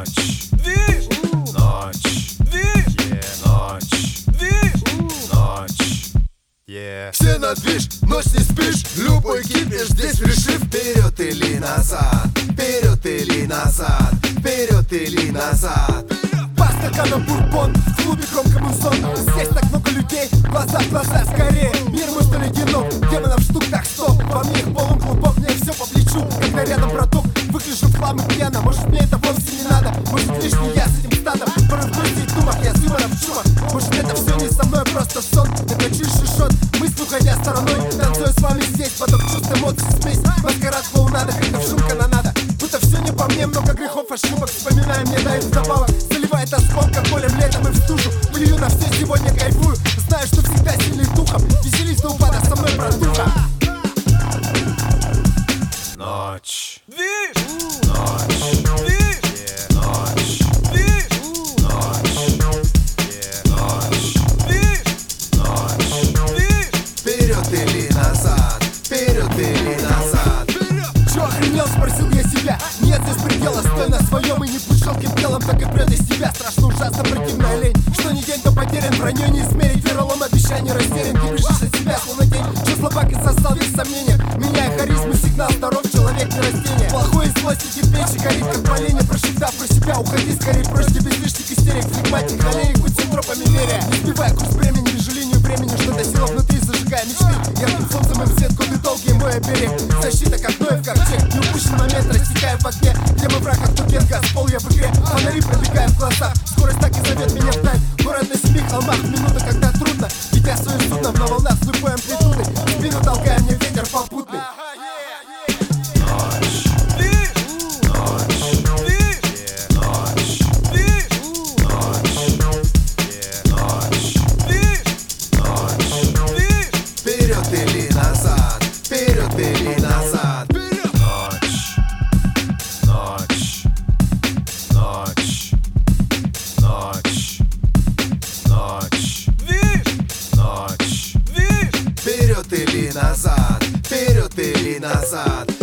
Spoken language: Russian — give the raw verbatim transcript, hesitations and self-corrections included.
Ночь, движ, ночь, движ, yeah. Ночь, движ, ночь, yeah. Все на движ, ночь не спишь, любой кипиш здесь решив. Вперед или назад, вперед или назад, вперед или назад. По стаканам бурбон, в клубе громко музон. Здесь так много людей, глаза в глаза скорее. Мир мы стали генов, демонов штук так сто. Во мне их полон глубок, мне все по плечу. Когда рядом браток, выгляжу в хлам и пьяно. Может мне это вовсе не надо, может лишний я с этим стадом. Порой в грусти и думах, я с юмором в чумах. Может это все не со мной, просто сон. Накачу шишот, мысль уходя стороной. Танцую с вами здесь, поток чувств, эмоций, смесь. Маскарад клоунада, как-то в шум канонада. Будто все не по мне, много грехов, ошибок. Вспоминаем, мне дают вдобавок. Заливает осколком, болем, летом и в стужу. Плюю на все, сегодня кайфую. Знаю, что всегда сильный духом. Веселись до упада, со мной братуха. Ночь, движ, ночь, движ, yeah. Ночь, движ, ночь, yeah. Ночь, движ, ночь, движ. Вперед или назад, вперед или назад. Чё охренел, спросил я себя. Нет здесь предела, стой на своем и не будь жалким телом, так и прет из тебя. Страшно, ужасно, противная лень. Что ни день, то потерян, броней не измерить. Веролом обещаний растерян, ты бежишь от себя, словно тень. Чё слабак и сосал весь сомнения. Меняя харизму, сигнал здоров, человек не растение. Плохой из злости кипящий, горит как поленье. Прошептав про себя, уходи скорее прочь. Тебе лишних истерик, флегматик, холерик, будь синтропами меря. Не сбивая курс времени, вижу линию времени. Что-то сила внутри, зажигая мечты. Ярким солнцем им свет, годы долгие, мой берег. Защита, как Ноев ковчег. Не упущен момент, растекая в огне. Где мы враг, как Тукен, газ, пол я в игре. Фонари пробегая в глазах. Скорость так и зовет меня в тайм. Город на семи холмах, минута, когда трудно. Ведя свое судно на волнах с любой амплитудой. Спину толкая мне ветер попутный. Ночь, движ, ночь, движ, yeah. Ночь, движ, ночь, yeah. Ночь, движ, ночь, движ. Вперед или назад, вперед или назад. Ночь, ночь, ночь, ночь, ночь, движ, ночь, движ. Вперед или назад, вперед или назад.